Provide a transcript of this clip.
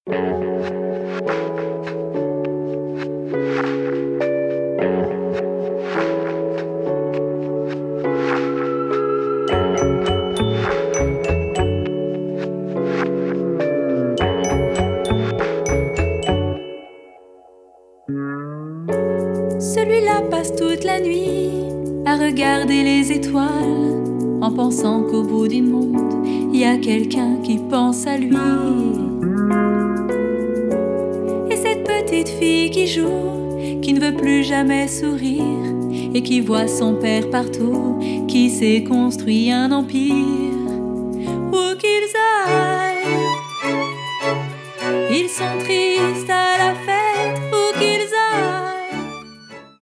Celui-là passe toute la nuit à regarder les étoiles, en pensant qu'au bout du monde, il y a quelqu'un qui pense à lui. Et cette petite fille qui joue, qui ne veut plus jamais sourire, et qui voit son père partout, qui s'est construit un empire. Où qu'ils aillent, ils sont tristes à